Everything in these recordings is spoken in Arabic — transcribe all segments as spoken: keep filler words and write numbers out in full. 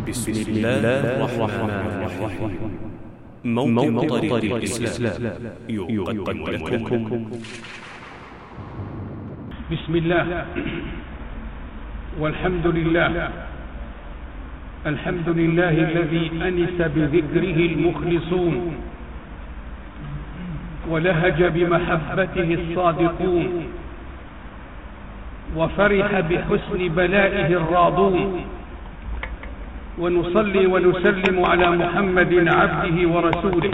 بسم الله الرحمن الرحيم. موقع طريق الإسلام يقدم لكم بسم الله والحمد لله. الحمد لله الذي أنس بذكره المخلصون ولهج بمحبته الصادقون وفرح بحسن بلائه الراضون، ونصلي ونسلم على محمد عبده ورسوله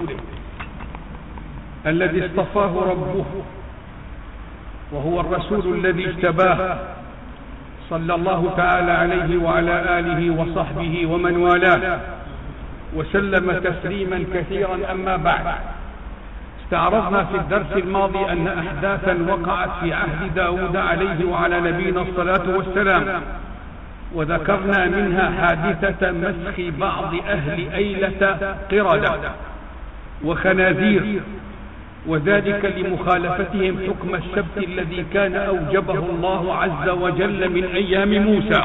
الذي اصطفاه ربه وهو الرسول الذي اجتباه، صلى الله تعالى عليه وعلى آله وصحبه ومن والاه وسلم تسليما كثيرا. أما بعد، استعرضنا في الدرس الماضي أن أحداثا وقعت في عهد داود عليه وعلى نبينا الصلاة والسلام، وذكرنا منها حادثة مسخ بعض أهل أيلة قردة وخنازير، وذلك لمخالفتهم حكم السبت الذي كان أوجبه الله عز وجل من أيام موسى،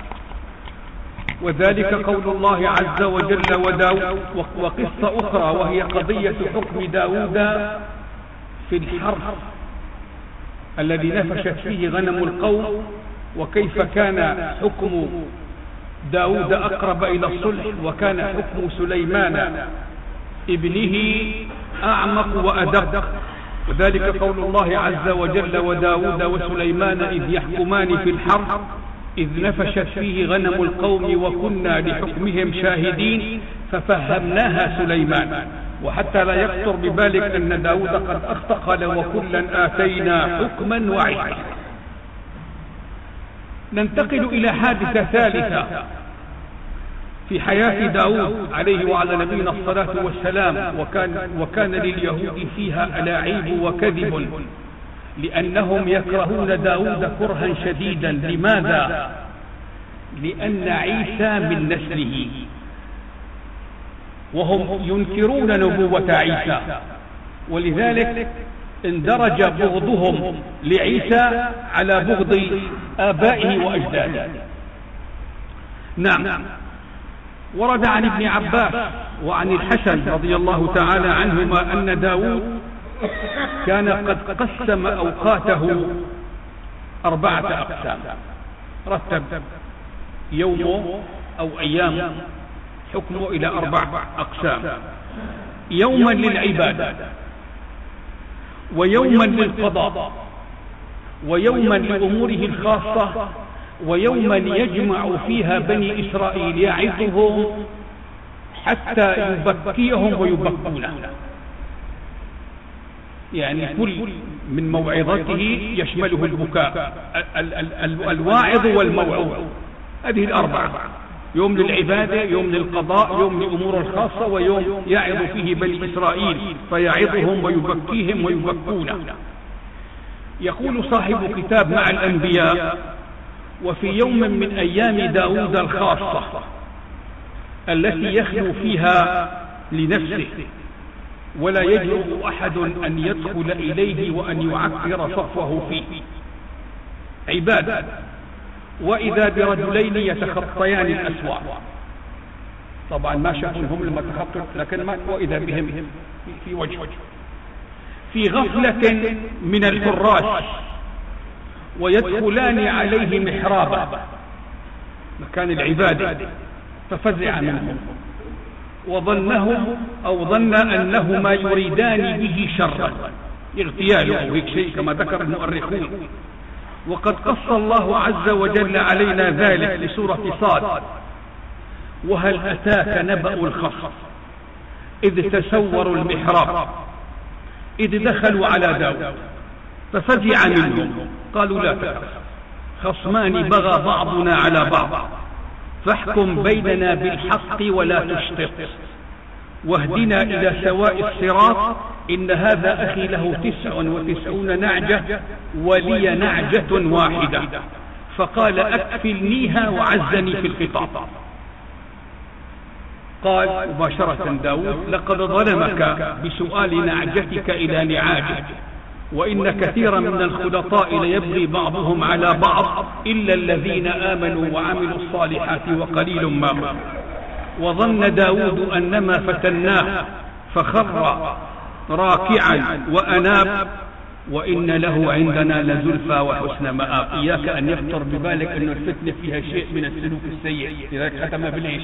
وذلك قول الله عز وجل وداود. وقصة أخرى وهي قضية حكم داود في الحرب الذي نفشت فيه غنم القوم، وكيف كان حكم داود أقرب إلى الصلح، وكان حكم سليمان ابنه أعمق وأدق، وذلك قول الله عز وجل وداود وسليمان إذ يحكمان في الحرب إذ نفشت فيه غنم القوم وكنا لحكمهم شاهدين ففهمناها سليمان. وحتى لا يخطر ببالك أن داود قد أخطأ قال وكلا آتينا حكما وعلما. ننتقل إلى حادثة ثالثة في حياة داود عليه وعلى نبينا الصلاة والسلام، وكان, وكان لليهود فيها ألاعيب وكذب، لأنهم يكرهون داود كرها شديدا. لماذا؟ لأن عيسى من نسله، وهم ينكرون نبوة عيسى، ولذلك اندرج بغضهم لعيسى على بغض آبائه وأجداده. نعم، ورد عن ابن عباس وعن الحسن رضي الله تعالى عنهما أن داود كان قد قسم أوقاته أربعة أقسام، رتب يومه أو أيام حكمه إلى أربع أقسام: يوما للعبادة، ويوما للقضاء، ويوما لأموره الخاصة، ويوما يجمع فيها بني إسرائيل يعظهم حتى يبكيهم ويبكونه، يعني كل من موعظته يشمله البكاء، ال ال ال الواعظ والموعظ، هذه الأربعة: يوم للعبادة، يوم للقضاء، يوم لأمور الخاصة، ويوم يعظ فيه بني إسرائيل فيعظهم ويبكيهم ويبكونه. يقول صاحب كتاب مع الأنبياء: وفي يوم من أيام داود الخاصة التي يخلو فيها لنفسه ولا يجرؤ أحد أن يدخل إليه وأن يعكر صفه فيه، عبادة، وإذا برجلين يتخطيان الأسواق. طبعا ما شافهم لما تخطوا، لكن ما وإذا بهم في وجه في غفلة من الفراش، ويدخلان عليه محرابا مكان العبادة، ففزع منهم وظنهم أو ظن أنهما يريدان به شرا، اغتياله هيك شيء كما ذكر المؤرخون. وقد قص الله عز وجل علينا ذلك لسورة صاد: وهل أتاك نبأ الخصم إذ تسوروا المحراب إذ دخلوا على داود ففزع منهم قالوا لا تخف خصمان بغى بعضنا على بعض فاحكم بيننا بالحق ولا تشطط واهدنا إلى سواء الصراط إن هذا أخي له تسع وتسعون نعجة ولي نعجة واحدة فقال أكفلنيها وعزني في الخطاب. قال مباشرة داود: لقد ظلمك بسؤال نعجتك إلى نعاجه، وإن كثيرا من الخلطاء ليبغي بعضهم على بعض إلا الذين آمنوا وعملوا الصالحات وقليل ما هم. وظن داود أنما فتناه فخر راكعا وأناب وإن له عندنا لزلفى وحسن مآب. إياك أن يخطر ببالك أن الفتنة فيها شيء من السلوك السيء، لذلك ختم بالعيش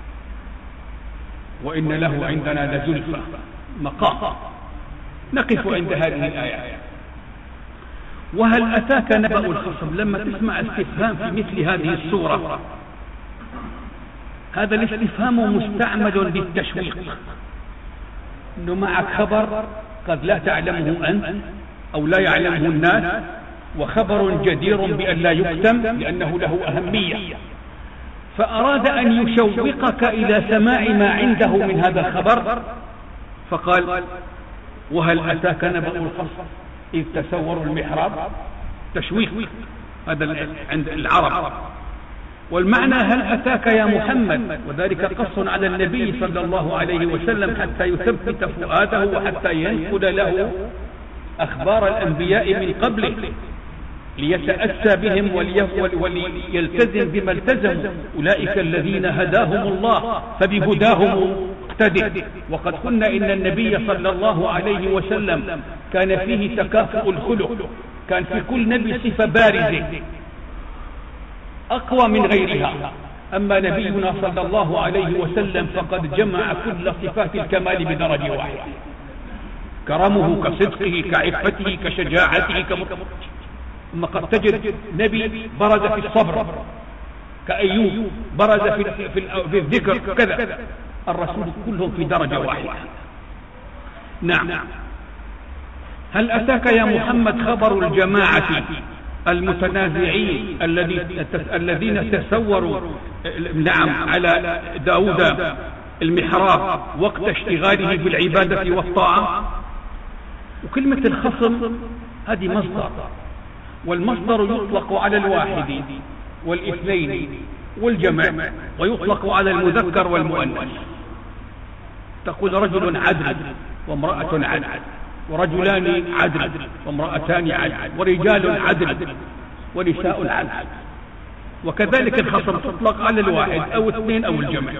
وإن له عندنا لزلفى مقام. نقف عند هذه الآية. وهل أتاك نبأ الخصم؟ لما تسمع استفهام في مثل هذه السورة، هذا الاستفهام مستعمل للتشويق، إنه معك خبر قد لا تعلمه أنت أو لا يعلمه الناس، وخبر جدير بأن لا يكتم لأنه له أهمية، فأراد أن يشوقك إلى سماع ما عنده من هذا الخبر، فقال وهل أتاك نبأ الخصم إذ تسوروا المحراب. تشويق هذا عند العرب. والمعنى هل أتاك يا محمد، وذلك قص على النبي صلى الله عليه وسلم حتى يثبت فؤاده وحتى ينقل له أخبار الأنبياء من قبله ليتأسى بهم وليلتزم بما التزموا. أولئك الذين هداهم الله فبهداهم اقتدر. وقد قلنا إن النبي صلى الله عليه وسلم كان فيه تكافؤ الخلق، كان في كل نبي صفة بارزة أقوى من غيرها. أما نبينا صلى الله عليه وسلم فقد جمع كل صفات الكمال بدرجة واحدة، كرمه كصدقه كعفته كشجاعته كمت... أما قد تجد نبي برز في الصبر كأيوب، برز في, في, في الذكر كذا. الرسول كلهم في درجة واحدة. نعم. هل أتاك يا محمد خبر الجماعة المتنازعين الذين تسوروا نعم على داود المحراب وقت اشتغاله بالعبادة والطاعة؟ وكلمة الخصم هذه مصدر، والمصدر يطلق على الواحد والاثنين والجمع، ويطلق على المذكر والمؤنث. تقول رجل عدل وامرأة عدل، ورجلان عدل وامرأتان عدل، ورجال عدل ونساء عدل. وكذلك الخصم تطلق على الواحد أو اثنين أو الجمع،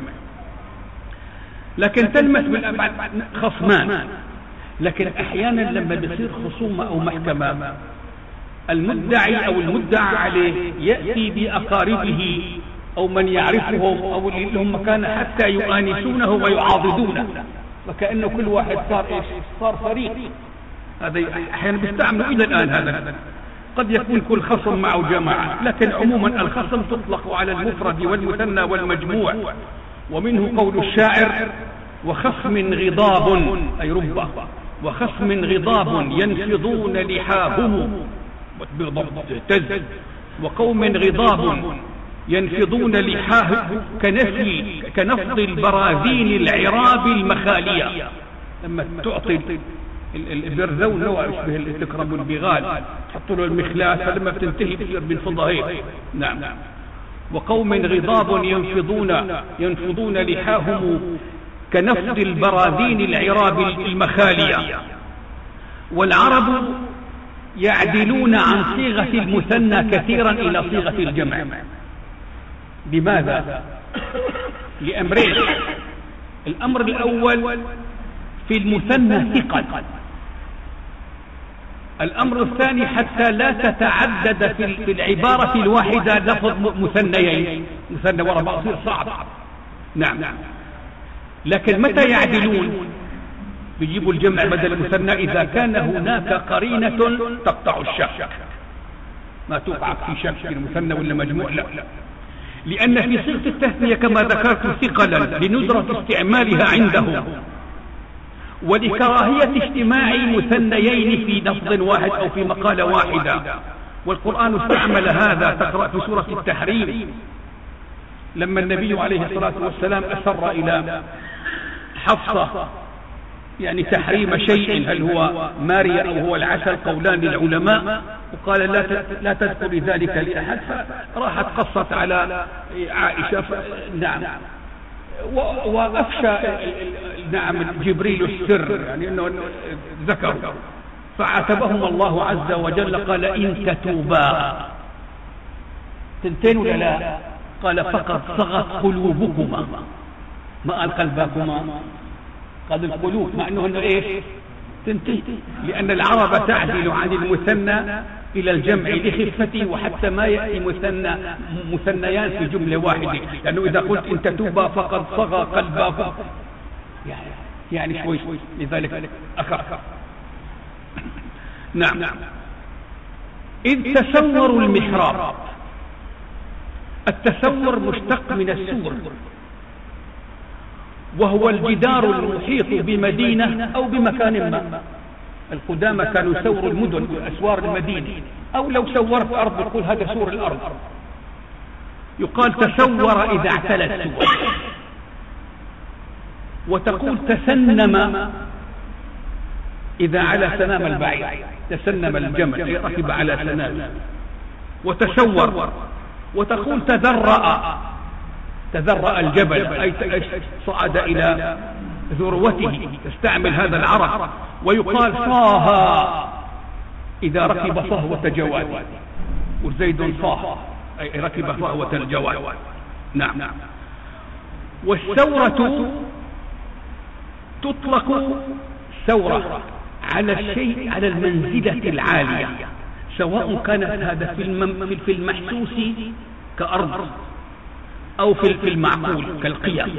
لكن تلمس بالأبعاد خصمان. لكن أحيانا لما بيصير خصومة أو محكمة، المدعي أو المدعى عليه يأتي بأقاربه أو من يعرفهم أو اللي لهم مكان حتى يؤانسونه ويعاضدونه، وكأنه كل واحد صار إيش؟ صار فريق. هذا أحيانا بيستعملوا إلى الآن. هذا قد يكون كل خصم معه جماعة، لكن عموما الخصم تطلق على المفرد والمثنى والمجموع. ومنه قول الشاعر وخصم غضاب أي ربه، وخصم غضاب ينفضون لحاهم تز، وقوم غضاب ينفضون لحاه كنفي كنفض البراذين العراب المخالية. لما تعطي البرذون نوع يشبه تكرم البغال، تحط له المخلاة، فلما بتنتهي بتصير بنفضها هيك. نعم. وقوم غضاب ينفضون ينفضون لحاهم كنفض البراذين العراب المخالية. والعرب يعدلون عن صيغة المثنى كثيرا إلى صيغة الجمع. لماذا؟ لأمرين. الأمر الأول في المثنى ثقل، الأمر الثاني حتى لا تتعدد في العبارة الواحدة لفظ مثنيين، مثنى وراء بعض يصير صعب. نعم. لكن متى يعدلون؟ بيجيبوا الجمع بدل المثنى إذا كان هناك قرينة تقطع الشك، ما توقع في شك في المثنى ولا مجموع، لا، لأن في صيغة التثنية كما ذكرت ثقلا لندرة استعمالها عندهم، ولكراهية اجتماع مثنيين في لفظ واحد أو في مقالة واحدة. والقرآن استعمل هذا. تقرأ في سورة التحريم لما النبي عليه الصلاة والسلام أسر إلى حفصة يعني تحريم شيء، هل هو ماريا أو هو العسل، قولان للعلماء، وقال لا لا تذكر ذلك لأحد، فراحت قصت على عائشة. نعم. وأفشى نعم جبريل السر، يعني أنه ذكر، فعاتبهم الله عز وجل قال إن تتوبا تنتين ولا لا؟ قال فقد صغت قلوبكما. ما قال قلباكما، قال القلوب، مع انه انه ايش تنتهي، لان العرب تعدل عن المثنى الى الجمع لخفته، وحتى ما يأتي مثنى مثنيان في جملة واحدة، لانه اذا قلت ان تتوبا فقد صغى قلباكم يعني, يعني شوي شوي، لذلك اخر. نعم. إذ تسوروا المحراب. التسور مشتق من السور، وهو الجدار المحيط بمدينة أو بمكان ما. القدامى كانوا يسوروا المدن وأسوار المدينة، أو لو سورت أرض يقول هذا سور الأرض. يقال تسور إذا اعتلت سور، وتقول تسنم إذا على سنام البعير، تسنم الجمل أي ركب على سنام. وتسور، وتقول تذرأ، تذرأ الجبل أي صعد إلى ذروته، تستعمل هذا العرب. ويقال صاها إذا ركب صهوة جواد، وزيد صاها أي ركب صهوة الجواد. نعم. والثورة تطلق ثورة على الشيء، على المنزلة العالية، سواء كانت هذا في المحسوس كأرض أو في المعقول كالقيم.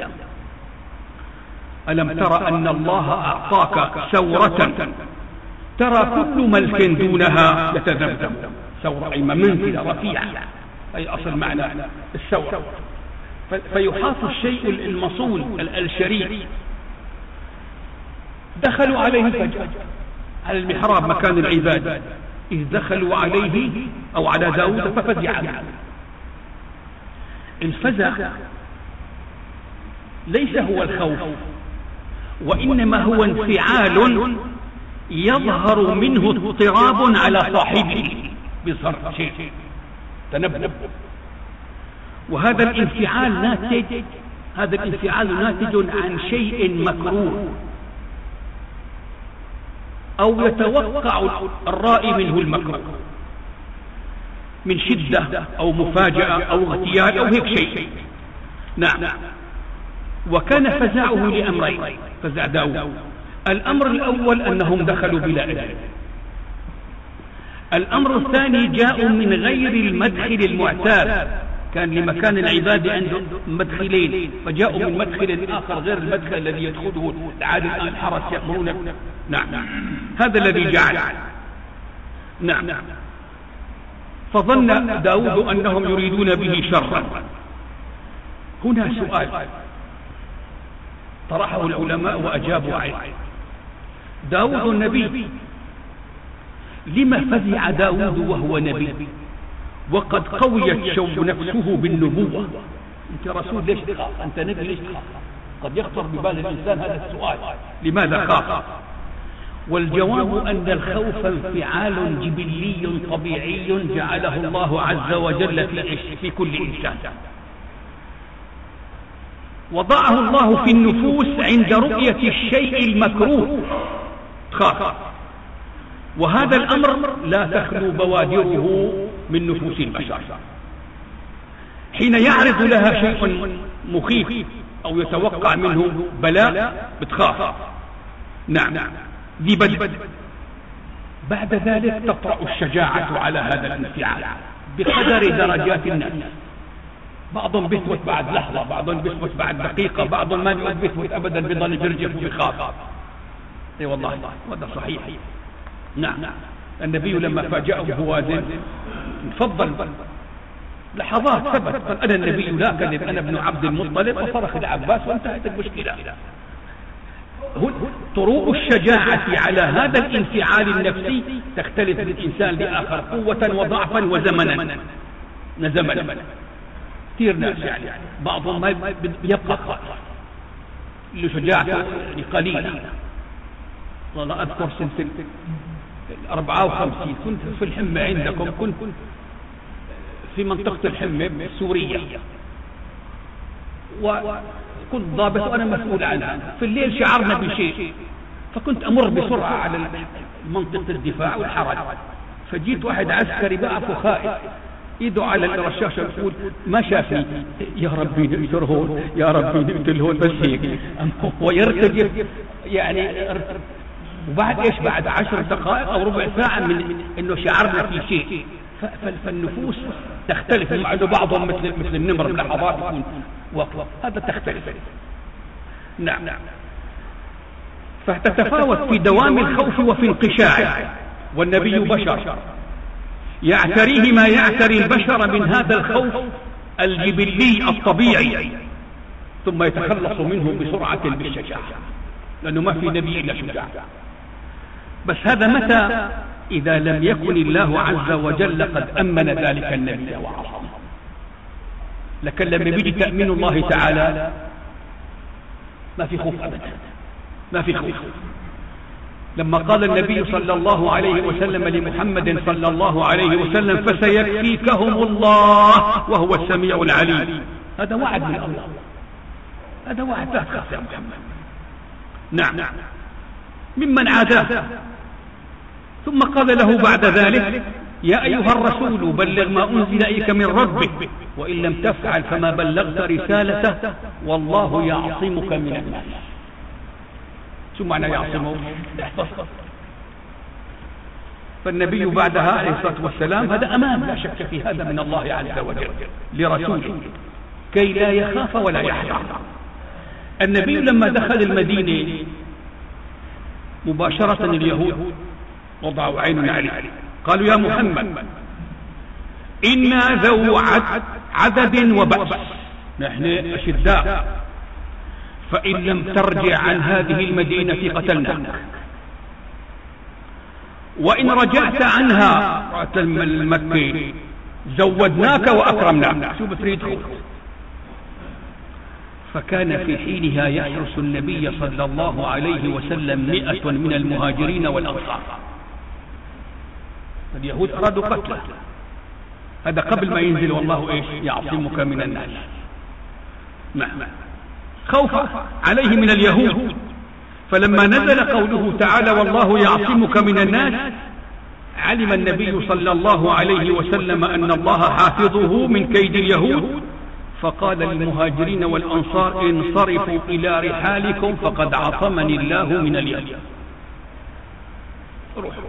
ألم ترى أن الله أعطاك ثورة ترى كل ملك دونها يتذبذب. ثورة أي منزلة رفيعة، أي أصل معنى الثورة. فيحاط الشيء المصون الشريف. دخلوا عليه فجأة على المحراب مكان العبادة، إذ دخلوا عليه أو على داود ففزع منه. الفزع ليس هو الخوف، وإنما هو انفعال يظهر منه اضطراب على صاحبه، بظهر شيء تنبؤ. وهذا الانفعال ناتج هذا الانفعال ناتج عن شيء مكروه، أو يتوقع الرائي منه المكروه من شدة أو مفاجأة أو اغتيال أو هيك شيء. نعم. وكان فزعه لأمرين، فزع داود. الأمر الأول أنهم دخلوا بلا إذن. الأمر الثاني جاءوا من غير المدخل المعتاد، كان لمكان العبادة عنده مدخلين، فجاءوا من مدخل آخر غير المدخل الذي يدخله العادة الآن الحرس يأمرون. نعم. هذا الذي جعل. نعم. فظن داود أنهم يريدون به شرا. هنا سؤال طرحه العلماء وأجابوا عليه. داود النبي، لما فزع داود وهو نبي وقد قويت شوق نفسه بالنبوة؟ أنت رسول ليش تخاف؟ أنت نبي ليش تخاف؟ قد يخطر ببال الإنسان هذا السؤال، لماذا خاف؟ والجواب أن الخوف انفعال جبلي طبيعي جعله الله عز وجل في, في كل إنسان، وضعه الله في النفوس عند رؤية الشيء المكروه خاف. وهذا الأمر لا تخلو بوادره من نفوس البشر. حين يعرض لها شيء مخيف أو يتوقع منه بلاء بتخاف. نعم. ذي بدء. بعد ذلك تطرأ الشجاعة على هذا الانفعال بقدر درجات الناس. بعضهم بيثبت بعد لحظة، بعضهم بيثبت بعد دقيقة، بعضهم ما بيثبت أبدا، بيضل يرجف وبيخاف. اي والله هذا صحيح. نعم. النبي لما فاجأه بوازن فضل لحظات ثبت، قال أنا النبي لا كذب، أنا ابن عبد المطلب، وصرخ العباس وانتهت المشكلة. طروء الشجاعة على هذا الانفعال النفسي تختلف من إنسان لآخر قوة وضعفا وزمنا نزمنا. كثير ناس يعني بعضهم ما يبقى خائف، اللي شجاعته قليلة. والله أذكر سنة الأربعة وخمسين كنت في الحمة عندكم، كنت في منطقة الحمة سورية، وكنت ضابط وأنا مسؤول عنها. في الليل شعرنا بشيء، فكنت أمر بسرعة على منطقة الدفاع والحرج، فجيت واحد عسكري بقف خائف، ايده على الرشاش يقول ما شافني، يا ربي نقتل هون، يا ربي نقتل هون، بس هيك ويرتجف يعني. وبعد ايش؟ بعد عشر دقائق او ربع ساعة من انه شعرنا في شيء. فالنفوس تختلف، مع انه بعضهم مثل مثل النمر بلحظات يكون وقت، هذا تختلف. نعم. فتتفاوت في دوام الخوف وفي انقشاعه. والنبي بشر يعتريه ما يعتري البشر من هذا الخوف الجبلي الطبيعي، ثم يتخلص منه بسرعة بالشجاعة، لأنه ما في نبي إلا شجاع. بس هذا متى؟ إذا لم يكن الله عز وجل قد أمن ذلك النبي وعصمه. لكن لما بيجي تأمين الله تعالى ما في خوف أبدا، ما في خوف. لما قال النبي صلى الله عليه وسلم لمحمد صلى الله عليه وسلم فسيكفيكهم الله وهو السميع العليم، هذا وعد من الله، هذا وعد لا تخاف يا محمد. نعم، ممن عاداه. ثم قال له بعد ذلك يا أيها الرسول بلغ ما أنزل إليك من ربك وإن لم تفعل فما بلغت رسالته والله يعصمك من الناس. شو معنى يعصمه؟ يحفظه. فالنبي بعدها عليه الصلاة والسلام هذا أمان لا شك في هذا من الله عز وجل لرسوله كي لا يخاف ولا يحزن. النبي لما دخل المدينة مباشرة اليهود وضعوا عين عليه، قالوا يا محمد إنا ذو عدد وبأس، نحن أشداء، فإن لم ترجع عن هذه المدينة قتلناك، وإن رجعت عنها المكة زودناك وأكرمناك. شو بتريد خوف؟ فكان في حينها يحرس النبي صلى الله عليه وسلم مئة من المهاجرين والأنصار. اليهود أرادوا قتله، هذا قبل ما ينزل والله إيش يعصمك من الناس. نعم، خوف عليه من اليهود. فلما نزل قوله تعالى والله يعصمك من الناس علم النبي صلى الله عليه وسلم أن الله حافظه من كيد اليهود، فقال للمهاجرين والأنصار انصرفوا إلى رحالكم فقد عصمني الله من اليهود. روحوا.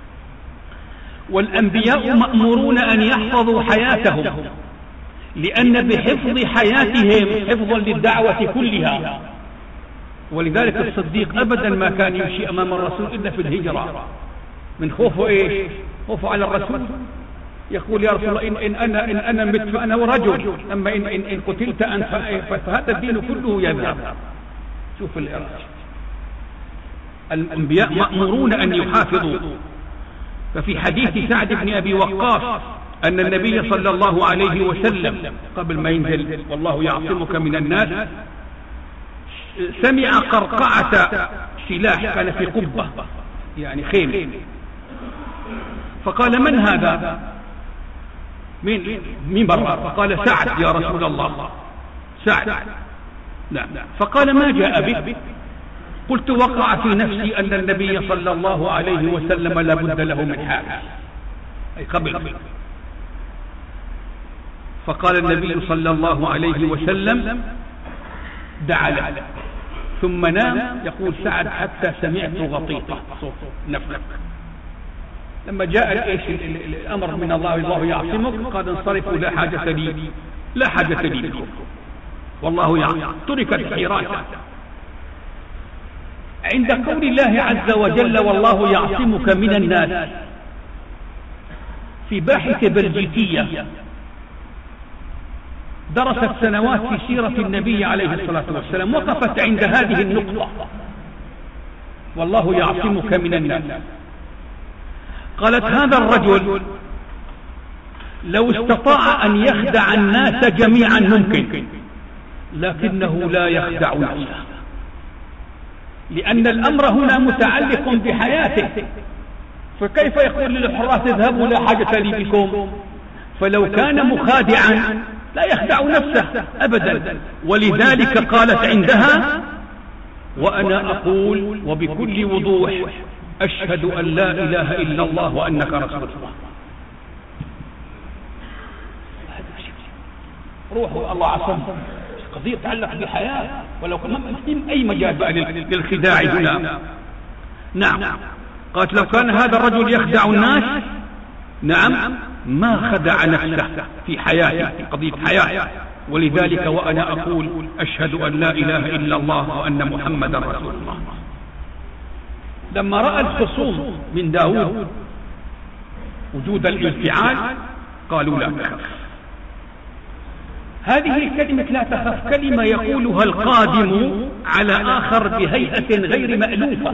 والأنبياء مأمورون أن يحفظوا حياتهم، لأن بحفظ حياتهم حفظا للدعوة كلها. ولذلك الصديق أبدا ما كان يمشي أمام الرسول إلا في الهجرة، من خوفه إيش؟ خوفه على الرسول. يقول يا رسول الله إن, إن أنا إن أنا مت فأنا رجل، أما إن, إن, إن قتلت أنت فهذا الدين كله يذهب. شوف الإرادة. الأنبياء مأمورون أن يحافظوا. ففي حديث سعد بن أبي وقاص أن النبي صلى الله عليه وسلم قبل ما ينزل والله يعصمك من الناس سمع قرقعة سلاح كان في قبة يعني خيم، فقال من هذا؟ مين مين برا؟ فقال سعد يا رسول الله. سعد. لا. فقال ما جاء بك؟ قلت وقع في نفسي أن النبي صلى الله عليه وسلم لا بد له من حارس، أي قبل. فقال النبي صلى الله عليه وسلم دعا له ثم نام. يقول سعد حتى سمعت غطيطة صوت نفلك. لما جاء ايش الامر من الله الله يعصمك قال انصرفوا لا حاجة لي لا حاجة لي بكم والله يعصم. تركت الحراسة. عند قول الله عز وجل والله يعصمك من الناس، في باحثة بلجيكية درست سنوات في سيرة النبي عليه الصلاة والسلام وقفت عند هذه النقطة والله يعصمك من الناس. قالت هذا الرجل لو استطاع أن يخدع الناس جميعا ممكن، لكنه لا يخدع نفسه، لأن الأمر هنا متعلق بحياته. فكيف يقول للحراس اذهبوا لا حاجة لي بكم؟ فلو كان مخادعا لا يخدع نفسه أبدا. ولذلك قالت عندها وأنا أقول وبكل وضوح أشهد أن لا إله إلا الله وأنك رسول الله. روحوا الله عصم، قضية تتعلق بحياة، ولو كان أي مجال بقى للخداع هنا. نعم، قالت لو كان هذا الرجل يخدع الناس نعم ما خدع نفسه في حياته، في قضية حياة. ولذلك وأنا أقول أشهد أن لا إله إلا الله وأن محمدا رسول الله. لما رأى الخصوم من داود وجود الانفعال قالوا لا تخف. هذه كلمة لا تخف كلمة يقولها القادم على آخر بهيئة غير مألوفة،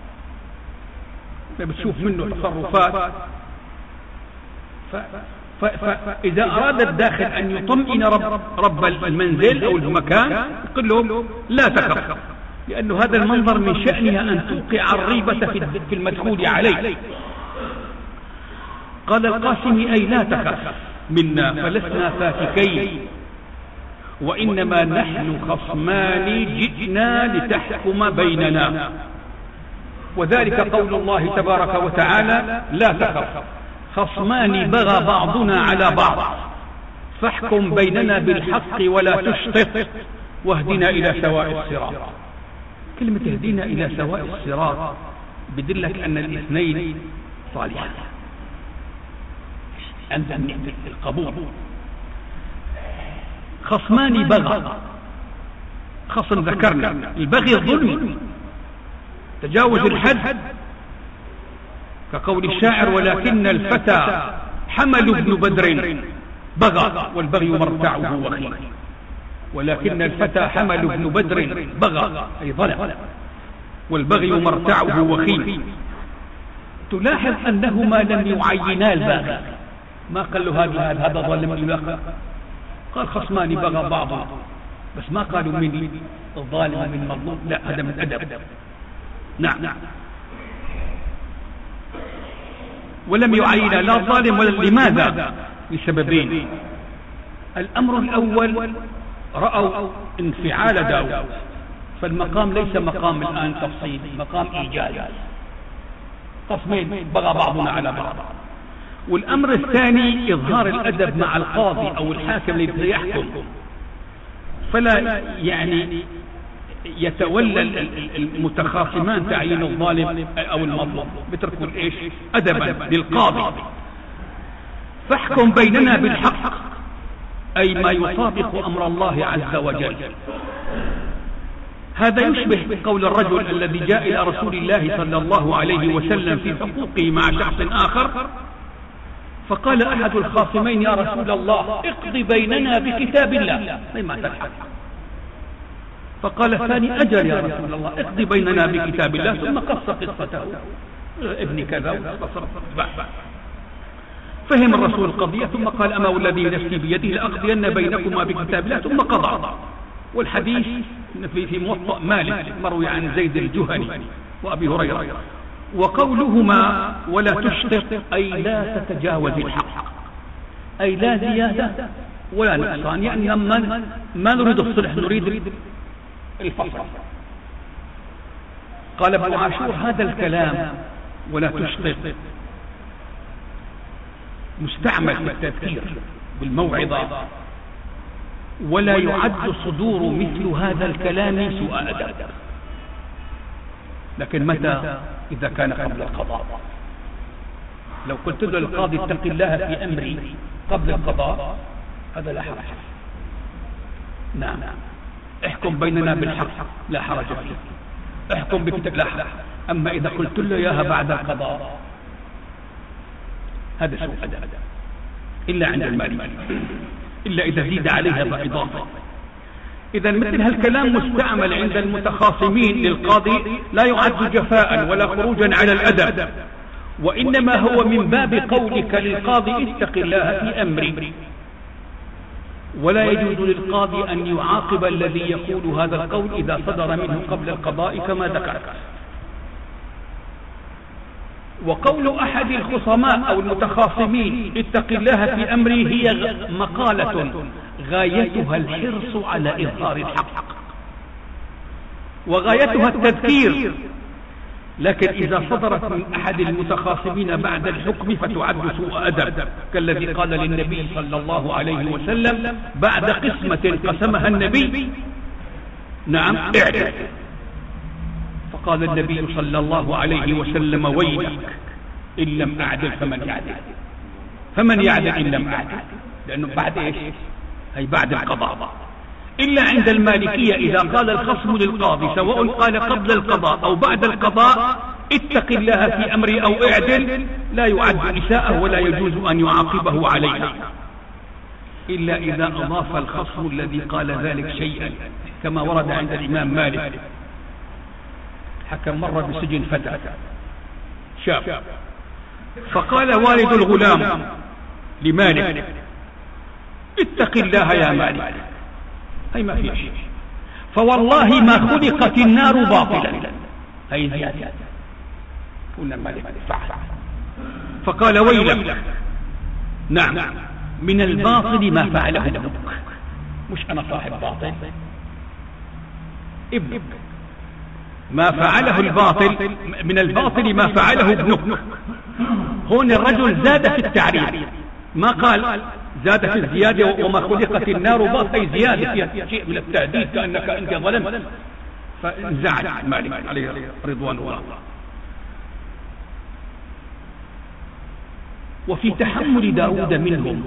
بتشوف منه تصرفات. فإذا أراد الداخل أن يطمئن رب, رب المنزل أو المكان يقول لهم لا تخف، لأن هذا المنظر من شأنها أن توقع الريبة في المدخول عليه. قال القاسم أي لا تخف منا فلسنا فاتكين، وإنما نحن خصمان جئنا لتحكم بيننا. وذلك قول الله تبارك وتعالى لا تخف خصمان بغى بعضنا على بعض فاحكم بيننا بالحق ولا تشطط واهدنا إلى سواء الصراط. كلمة اهدنا إلى سواء الصراط بدلك أن الاثنين صالحان عند القبول. خصمان بغى، خصم ذكرنا البغي الظلم تجاوز الحد، كقول الشاعر ولكن الفتى حمل ابن بدر بغى والبغي مرتعه وخيم. ولكن الفتى حمل ابن بدر بغى أي ظلم والبغي مرتعه وخيم. تلاحظ أنهما لم يعينا الباغي، ما قال له هذا هذا ظلم يلاقى، قال خصمان بغى بعضهم، بس ما قالوا من الظالم من مظلوم، لا هذا من أدب. نعم، ولم يعين لا ظالم ولا. لماذا؟ لسببين. الأمر الأول رأوا انفعال داود، فالمقام ليس مقام الآن تفصيل، مقام إيجاز، قسمين بغى بعضنا على بعض. والأمر الثاني إظهار الأدب مع القاضي أو الحاكم الذي يحكم، فلا يعني يتولى المتخاصمان تعيين الظالم أو المظلوم، بتركوا الإيش أدبا للقاضي. فاحكم بيننا بالحق أي ما يطابق أمر الله عز وجل. هذا يشبه قول الرجل الذي جاء إلى رسول الله صلى الله عليه وسلم في حقوقه مع شخص آخر، فقال أحد الخاصمين يا رسول الله اقض بيننا بكتاب الله ما تلحق. فقال الثاني أجل يا رسول الله اقض بيننا بكتاب الله، ثم قص قصته ابن كذا وقصر. فهم الرسول القضية ثم قال أما والذي نفسي بيده لأقضين بينكما بكتاب الله، ثم قضى. والحديث في في موطأ مالك مروي عن زيد الجهني وأبي هريرة. وقولهما ولا تشطط أي لا تتجاوز الحق، أي لا زيادة ولا نقصان، يعني ما, ما نريد الصلح نريد الفصل. قال ابن عاشور هذا الكلام ولا تشطط مستعمل في التذكير بالموعظة، ولا يعد صدور مثل هذا الكلام سوء أدب. لكن متى؟ إذا كان قبل القضاء. لو قلت له القاضي اتق الله في أمري قبل القضاء هذا لا حرج. نعم، احكم بيننا بالحق لا حرج فيه، احكم بكتاب لا حرج. أما إذا قلت له ياها بعد القضاء هذا سوء أدب، إلا عند المالك، إلا إذا زيد عليها بإضافة. إذا مثل هالكلام مستعمل عند المتخاصمين للقاضي لا يعد جفاء ولا خروجا على الأدب، وإنما هو من باب قولك للقاضي اتق الله في أمري. ولا يجوز للقاضي أن يعاقب الذي يقول هذا القول إذا صدر منه قبل القضاء كما ذكرت. وقول أحد الخصماء أو المتخاصمين اتق الله في أمري هي مقالة غايتها الحرص على إظهار الحق، وغايتها التذكير لكن إذا صدرت من أحد المتخاصمين بعد الحكم فتعد سوء أدب، كالذي قال للنبي صلى الله عليه وسلم بعد قسمة قسمها النبي: نعم اعدل. فقال النبي صلى الله عليه وسلم: ويلك إن لم أعدل فمن يعدل، فمن يعدل إن لم أعدل، لأنه بعد إيش؟ أي بعد القضاء. إلا عند المالكية إذا قال الخصم للقاضي سواء قال قبل القضاء أو بعد القضاء: اتق الله في أمري أو اعدل، لا يعد إساءة ولا يجوز أن يعاقبه عليها، إلا إذا أضاف الخصم الذي قال ذلك شيئا، كما ورد عند الإمام مالك: حكم مرة بسجن فتى شاب، فقال والد الغلام لمالك: اتق الله يا مالك، أي ما في شيء، فوالله ما خلقت النار باطلا، أي زيادة. قلنا مالك فعل، فقال: ويلك، نعم من الباطل ما فعله ابنك، مش أنا صاحب باطل، ابنك ما فعله الباطل، من الباطل ما فعله ابنك. هون الرجل زاد في التعريف، ما قال زاد في الزيادة وما خلقت النار باطل، أي زيادة فيها شيء من التهديد كأنك أنت ظلمت، فانزعج مالك عليه رضوان الله. وفي تحمل داود منهم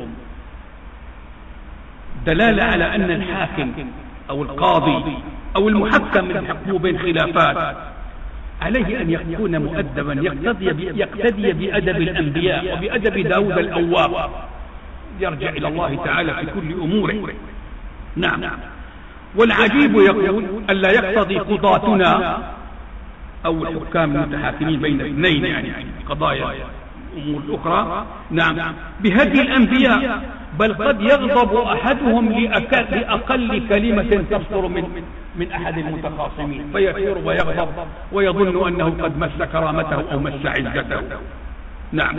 دلالة على أن الحاكم أو القاضي أو المحكم من حكمه بين خلافات عليه أن يكون مؤدبا، يقتدي, يقتدي بأدب الأنبياء وبأدب داود الأواب، يرجع إلى الله تعالى في كل أموره. نعم. والعجيب يقول ألا يقتضي قضاتنا أو الحكام المتحاكمين بين اثنين، يعني قضايا الأمور الأخرى، نعم، بهدي الأنبياء، بل قد يغضب أحدهم لأقل كلمة تصدر من من أحد المتخاصمين فيثور ويغضب ويظن أنه قد مس كرامته أو مس عزته. نعم.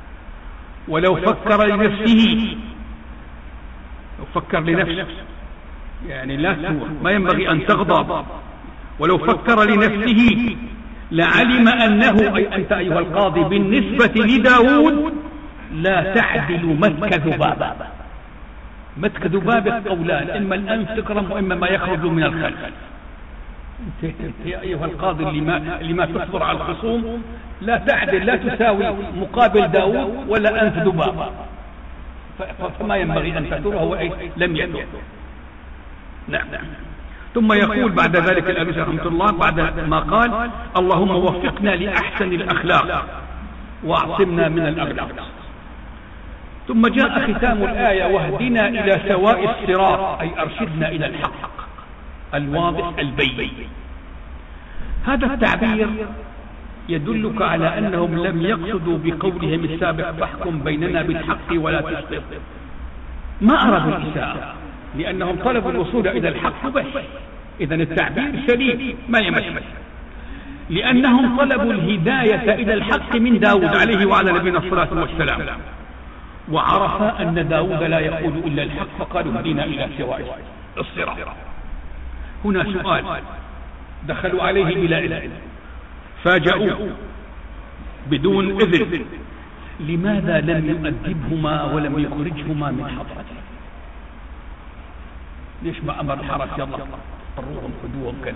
ولو فكر لنفسه، لو فكر لنفسه يعني لا سوى، ما ينبغي أن تغضب. ولو فكر لنفسه لعلم أنه، أي أنت أيها القاضي بالنسبة لداود، لا تعدل متك ذبابة. متك ذبابة قولان: إما الأنف تكرم وإما ما يخرج من الخلف. أنت يا أيها القاضي لما, لما تصبر على الخصوم، لا تعدل، لا تساوي مقابل داود ولا أنف ذبابة، فما ينبغي أن تثوره وإيه لم يثور. نعم. ثم يقول بعد ذلك الألوسي رحمة الله بعد ما قال: اللهم وفقنا لأحسن الأخلاق واعصمنا من الأغلاق. ثم جاء ختام الآية: واهدنا إلى سواء الصراط، أي أرشدنا إلى الحق الواضح البين. هذا التعبير يدلك على أنهم لم يقصدوا بقولهم السابق: فاحكم بيننا بالحق ولا تسقط. ما أرادوا الإساءة، لأنهم طلبوا الوصول إلى الحق بس. إذن التعبير سليم ما يمس، لأنهم طلبوا الهداية إلى الحق من داود عليه وعلى نبينا الصلاة والسلام، وعرف أن داود لا يقول إلا الحق، فقالوا اهدنا إلى سواء الصراط. هنا سؤال: دخلوا عليه بلا إذن، فاجأوه بدون إذن، لماذا لم يؤدبهما ولم يخرجهما من حضرته؟ ليش ما أمر الحرس يلا اضطروهم خذوهم كذا؟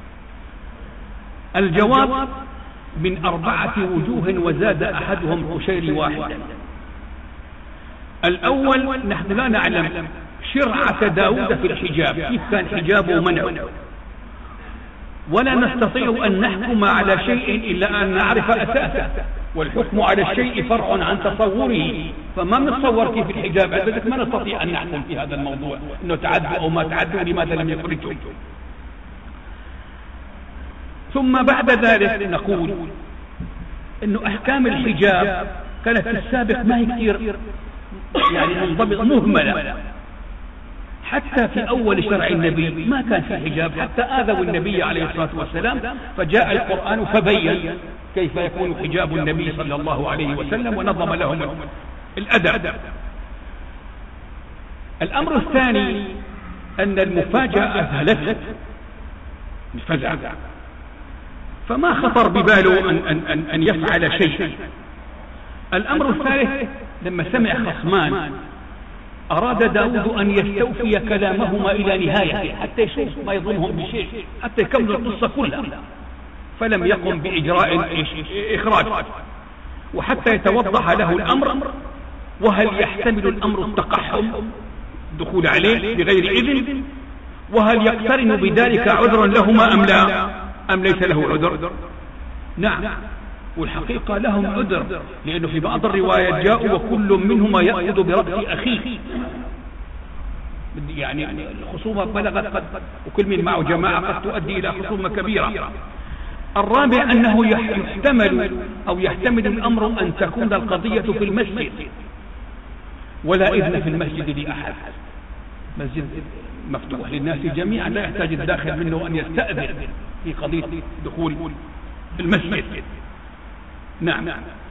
الجواب من أربعة وجوه وزاد أحدهم قشير واحدا. الأول: نحن لا نعلم شرعة داود في الحجاب، كيف كان حجابه ومنعه، ولا نستطيع أن نحكم على شيء إلا أن نعرف أساسه، والحكم على الشيء فرع عن تصوره، فما نتصور كيف الحجاب عندك، ما نستطيع أن نحكم في هذا الموضوع أنه تعدوا أو ما تعدوا، لماذا لم يخرجوا. ثم بعد ذلك نقول أنه أحكام الحجاب كانت في السابق ما هي كثير يعني منضبطة، مهملة، حتى في أول شرع النبي ما كان في حجاب، حتى آذوا النبي عليه الصلاة والسلام، فجاء القرآن فبين كيف يكون حجاب النبي صلى الله عليه وسلم ونظم لهم الأدب. الأمر الثاني أن المفاجأة أذهلته، الفزع، فما خطر بباله أن, أن, أن, أن يفعل شيئا. الأمر الثالث لما سمع خصمان أراد داود أن يستوفي كلامهما إلى نهايته حتى يشوف ما يظلمهم بشيء، حتى يكمل القصة كلها، فلم يقم بإجراء إخراج وحتى يتوضح له الأمر، وهل يحتمل الأمر التقحم دخول عليه بغير إذن، وهل يقترن بذلك عذرا لهما أم لا، أم ليس له عذر؟ نعم، والحقيقة لهم عذر، لأنه في بعض الروايات جاءوا وكل منهما يأخذ برأس أخيه، يعني الخصومة بلغت قد وكل من معه جماعة قد تؤدي إلى خصومة كبيرة. الرابع أنه يحتمل أو يحتمل الأمر أن تكون القضية في المسجد ولا إذن في المسجد لأحد، مسجد مفتوح للناس جميعا لا يحتاج الداخل منه أن يستأذن في قضية دخول المسجد. نعم،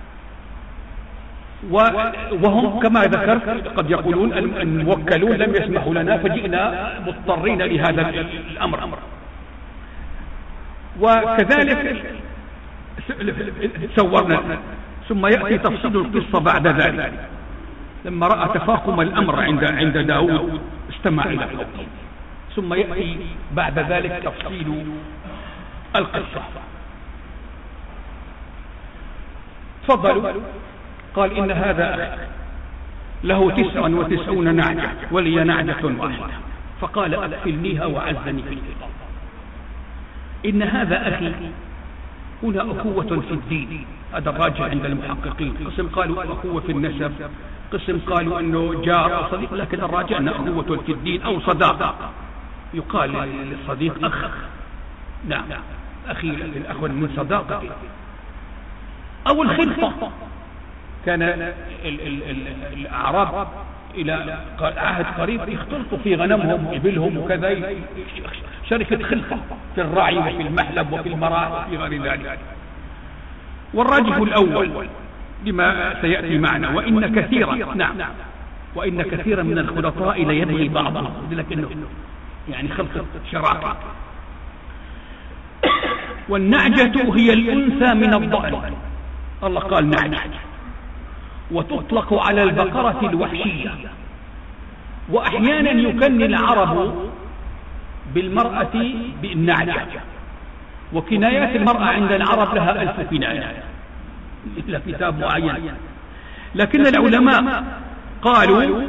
وهم كما ذكرت قد يقولون الموكلون لم يسمحوا لنا فجئنا مضطرين لهذا الأمر. وكذلك سورنا، ثم يأتي تفصيل القصة بعد ذلك. لما رأى تفاقم الأمر عند عند داود استمع إلى قوله، ثم يأتي بعد ذلك تفصيل القصة. تفضلوا. قال إن هذا له تسع وتسعون نعجة ولي نعجة واحدة، فقال أكفلنيها وعزني في الخطاب. إن هذا أخي، هنا أخوة في الدين، هذا الراجع عند المحققين. قسم قالوا أخوة في النسب، قسم قالوا أنه جار أو صديق، لكن الراجع أنه أخوة في الدين أو صداقة، يقال للصديق أخ. نعم، أخي لكن أخو من صداقة أو الخلطة. كان ال ال ال الأعراب إلى عهد قريب يختلطوا في غنمهم وإبلهم وكذا، شركة خلطة في الرعي وفي المحلب وفي المراعي وفي غير ذلك. والراجح الأول لما سيأتي معنا، وإن كثيرا، نعم، وإن كثيرا من الخلطاء ليبغي بعضهم، لكنه يعني خلطة شراكة. والنعجة هي الأنثى من الضأن، الله قال نعجة، وتطلق على البقرة الوحشية. وأحيانا يكني العرب بالمرأة بالنعجة، وكنايات المرأة عند العرب لها ألف كناية إلى كتاب معين. لكن العلماء قالوا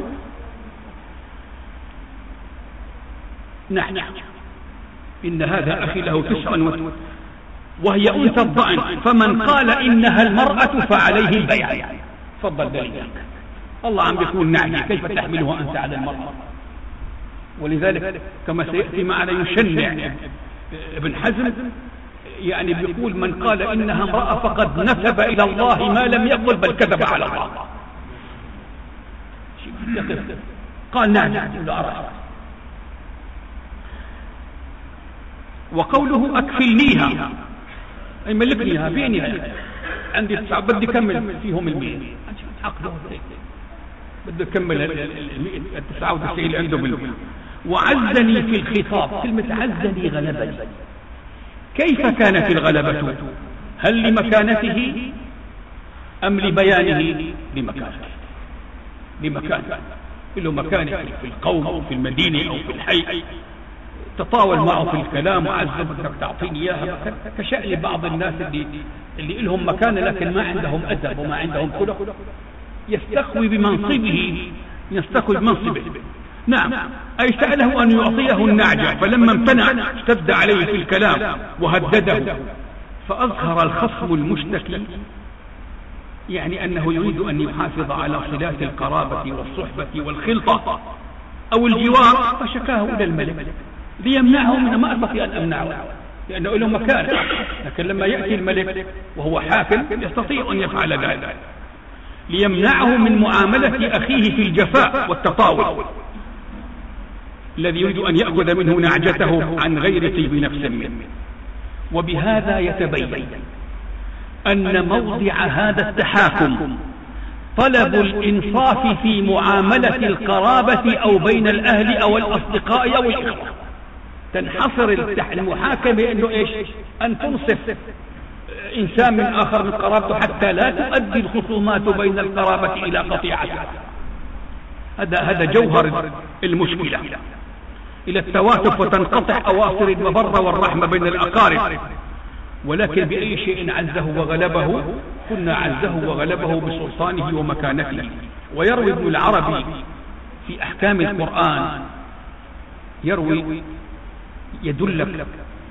نحن إن هذا أخي له تسع وهي أنثى الضأن، فمن قال إنها المرأة فعليه البيع. تفضل دليلك، الله عم بيقول نعجة، كيف تحملها أنت على المرأة؟ ولذلك كما سيأتي معنا يشنع ابن حزم، يعني بيقول من قال إنها امرأة فقد نسب إلى الله ما لم يقل بل كذب على الله. قال نعجة لا أرى. وقوله أكفلنيها أي ملكنيها، فيني عندي تسعة بدي كمل فيهم المئة، عقده بده يكمل التسعة وتسعين اللي عنده بالمئة. وعزني في الخطاب، كلمة عزني غلبني. كيف كانت الغلبة؟ هل لمكانته أم لبيانه؟ لمكانته، لمكانته له مكانه في القوم أو في المدينة أو في الحي، تطاول معه في الكلام وعزم بدك تعطيني إياها، كشأن بعض الناس اللي اللي لهم مكانة لكن ما عندهم أدب وما عندهم خلق، يستخوي بمنصبه، يستخوي بمنصبه. نعم، أي سأله أن يعطيه النعجة، فلما امتنع اشتد عليه في الكلام وهدده، فأظهر الخصم المشتكي يعني أنه يريد أن يحافظ على صلات القرابة والصحبة والخلطة أو الجوار، فشكاه إلى الملك ليمنعه من ما أستطيع أن أمنعه لأنه له مكان، لكن لما يأتي الملك وهو حاكم يستطيع أن يفعل ذلك، ليمنعه من معاملة أخيه في الجفاء والتطاول الذي يريد أن يأخذ منه نعجته عن غير طيب نفس منه. وبهذا يتبين أن موضع هذا التحاكم طلب الإنصاف في معاملة القرابة أو بين الأهل أو الأصدقاء أو الإخوة، تنحصر المحاكمة انه ايش؟ ان تنصف انسان من اخر من قرابته حتى لا تؤدي الخصومات بين القرابة الى قطيعتها. هذا هذا جوهر المشكلة، الى التواتف وتنقطع اواصر المبرة والرحمة بين الاقارب. ولكن باي شيء عزه وغلبه؟ كنا عزه وغلبه بسلطانه ومكانته. ويروي ابن العربي في احكام القرآن، يروي يدلك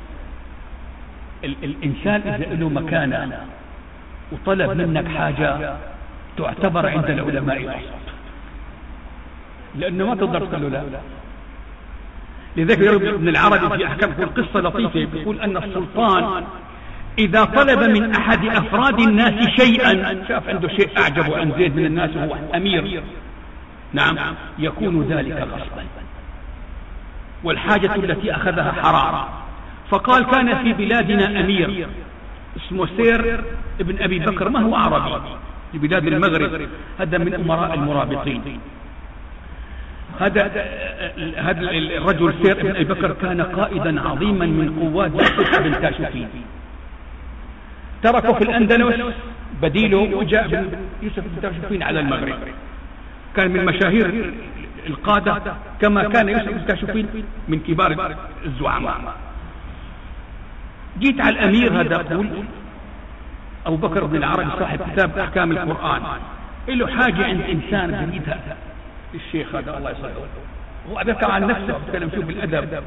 الإنسان إذا له مكانة وطلب منك حاجة تعتبر عند العلماء وسط، لأنه ما تقدر تقول له لا. لذلك يروي ابن العربي في أحكام قصة لطيفة، يقول أن السلطان إذا طلب من أحد أفراد الناس شيئا، شاف عنده شيء أعجبه عن زيد من الناس وهو أمير، نعم، يكون ذلك غصبا، والحاجة التي أخذها حرام. فقال كان في بلادنا أمير اسمه سير ابن أبي بكر، ما هو عربي، في بلاد المغرب، هذا من أمراء المرابطين. هذا هذا الرجل سير ابن أبي بكر كان قائدا عظيما من قوات يوسف بن تاشفين، تركوا في الأندلس بديله وجاء يوسف بن تاشفين على المغرب، كان من مشاهير القادة كما كان يوسف بن تاشفين من كبار الزعماء. جيت على الأمير هذا، أقول أبو بكر بن العربي صاحب كتاب أحكام القرآن، له حاجة عند إنسان جديدها، الشيخ هذا الله يصلحه، هو ذكر عن نفسه تكلم شوف بالأدب،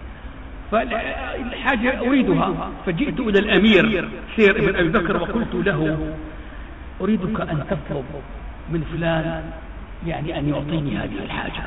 فالحاجة أريدها. فجئت إلى الأمير سير ابن أبي بكر وقلت له أريدك أن تطلب من فلان يعني أن يعطيني هذه الحاجة.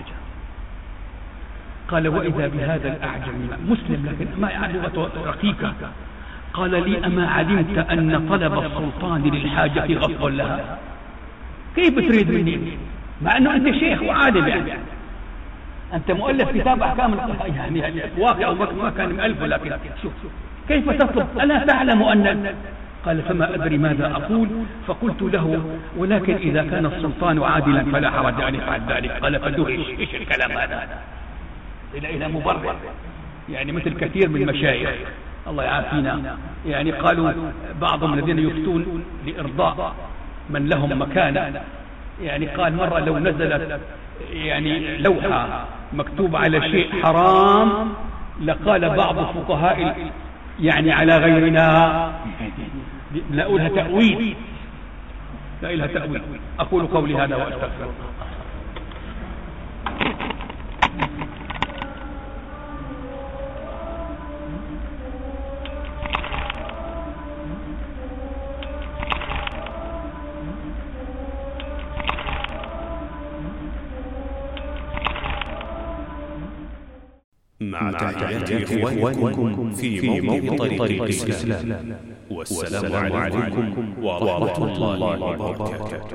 قال وإذا بهذا الأعجم مسلم لكن ما يعرف لغة رقيقة، قال لي أما علمت أن طلب السلطان للحاجة غصب لها؟ كيف تريد مني مع أنه أنت شيخ وعالم، يعني أنت مؤلف كتاب أحكام القرآن، يعني واقع ما كان مؤلف، لكن شوف كيف تطلب ألا تعلم أن؟ قال فما أدري ماذا أقول. فقلت له ولكن إذا كان السلطان عادلا فلا حرج أن يفعل ذلك. قال فدهش، إيش الكلام هذا؟ إلى إلى مبرر، يعني مثل كثير من المشايخ الله يعافينا، يعني قالوا بعضهم الذين يفتون لإرضاء من لهم مكانة، يعني قال مرة لو نزلت يعني لوحة مكتوب على شيء حرام لقال بعض الفقهاء يعني على غيرنا لا لها تأويل، لا لها تأويل. أقول قولي هذا وأستغفر. مع تحيات إخوانكم في موقع طريق الإسلام، والسلام عليكم ورحمة الله وبركاته.